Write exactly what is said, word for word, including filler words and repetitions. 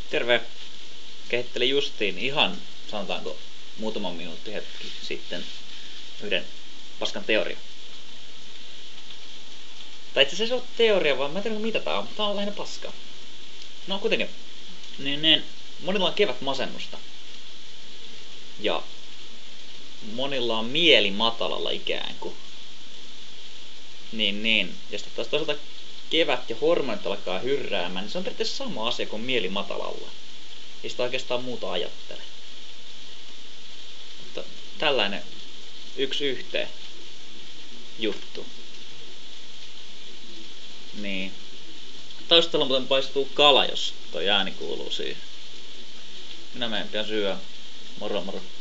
Terve! Kehittelin justiin ihan, sanotaanko, muutaman minuutti hetki sitten yhden paskan teoria. Tai itse asiassa se on teoria, vaan mä en tiedä mitä tää on, mutta tää on lähinnä paskaa. No kuitenkin, niin, niin monilla on kevätmasennusta. Ja monilla on mieli matalalla ikään kuin. Niin, niin. Ja sitten taas toisaalta kevät ja hormonit alkaa hyrräämään, niin se on periaatteessa sama asia kuin mieli matalalla. Ei sitä oikeastaan muuta ajattele. Mutta tällainen yksi yhteen juttu. Niin. Taustalla muuten paistuu kala, jos toi ääni kuuluu siihen. Minä menen pian syömään. Moro moro.